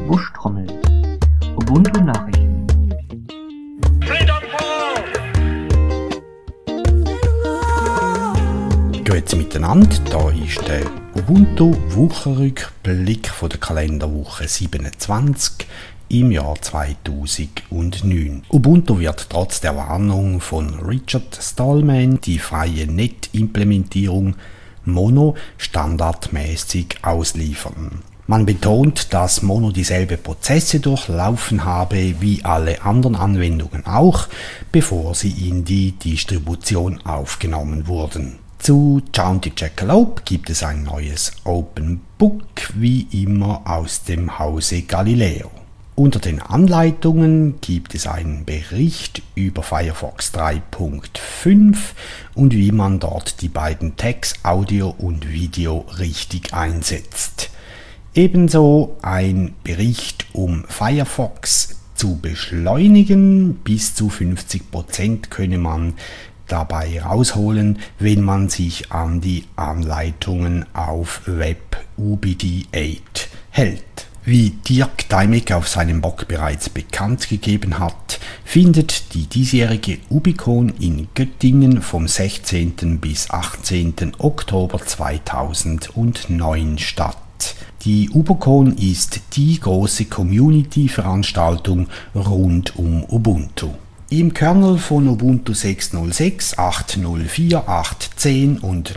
Buschtrommel. Ubuntu Nachrichten. Grüezi miteinander, da ist der Ubuntu Wochenrückblick von der Kalenderwoche 27 im Jahr 2009. Ubuntu wird trotz der Warnung von Richard Stallman die freie NET-Implementierung Mono standardmäßig ausliefern. Man betont, dass Mono dieselbe Prozesse durchlaufen habe wie alle anderen Anwendungen auch, bevor sie in die Distribution aufgenommen wurden. Zu County Jackalope gibt es ein neues Open Book, wie immer aus dem Hause Galileo. Unter den Anleitungen gibt es einen Bericht über Firefox 3.5 und wie man dort die beiden Tags Audio und Video richtig einsetzt. Ebenso ein Bericht, um Firefox zu beschleunigen. Bis zu 50% könne man dabei rausholen, wenn man sich an die Anleitungen auf WebUBD8 hält. Wie Dirk Deimek auf seinem Blog bereits bekannt gegeben hat, findet die diesjährige Ubicon in Göttingen vom 16. bis 18. Oktober 2009 statt. Die Ubicon ist die große Community-Veranstaltung rund um Ubuntu. Im Kernel von Ubuntu 6.06, 8.04, 8.10 und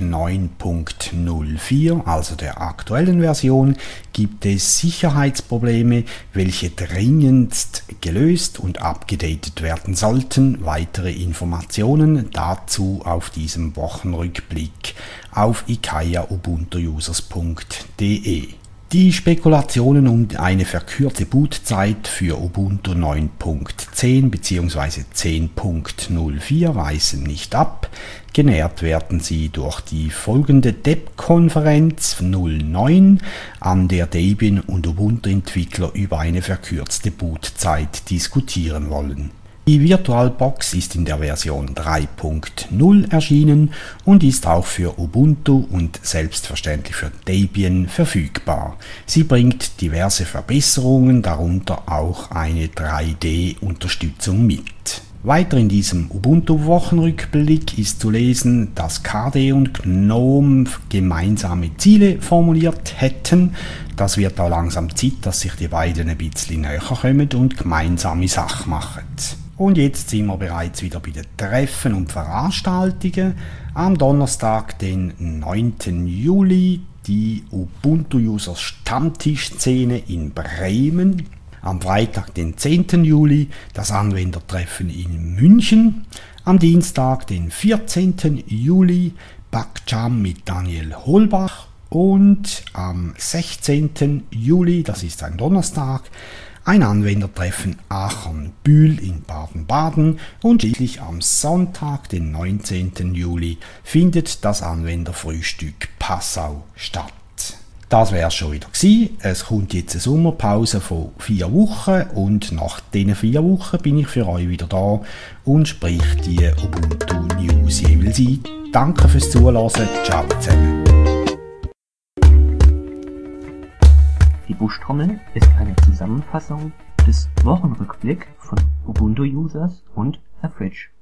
9.04, also der aktuellen Version, gibt es Sicherheitsprobleme, welche dringendst gelöst und abgedatet werden sollten. Weitere Informationen dazu auf diesem Wochenrückblick auf ikayaubuntuusers.de. Die Spekulationen um eine verkürzte Bootzeit für Ubuntu 9.10 bzw. 10.04 weisen nicht ab. Genährt werden sie durch die folgende Deb-Konferenz 09, an der Debian und Ubuntu-Entwickler über eine verkürzte Bootzeit diskutieren wollen. Die VirtualBox ist in der Version 3.0 erschienen und ist auch für Ubuntu und selbstverständlich für Debian verfügbar. Sie bringt diverse Verbesserungen, darunter auch eine 3D-Unterstützung mit. Weiter in diesem Ubuntu-Wochenrückblick ist zu lesen, dass KDE und GNOME gemeinsame Ziele formuliert hätten. Das wird auch langsam Zeit, dass sich die beiden ein bisschen näher kommen und gemeinsame Sache machen. Und jetzt sind wir bereits wieder bei den Treffen und Veranstaltungen. Am Donnerstag, den 9. Juli, die Ubuntu-User Stammtischszene in Bremen. Am Freitag, den 10. Juli, das Anwendertreffen in München. Am Dienstag, den 14. Juli, Backjam mit Daniel Holbach. Und am 16. Juli, das ist ein Donnerstag, ein Anwendertreffen Aachen-Bühl in Baden-Baden. Und schließlich am Sonntag, den 19. Juli, findet das Anwenderfrühstück Passau statt. Das wäre schon wieder gewesen. Es kommt jetzt eine Sommerpause von 4 Wochen und nach diesen 4 Wochen bin ich für euch wieder da und sprich die Ubuntu News jeweils ein. Danke fürs Zuhören. Ciao zusammen. Die Buschtrommel ist eine Zusammenfassung des Wochenrückblicks von Ubuntu-Users und The Fridge.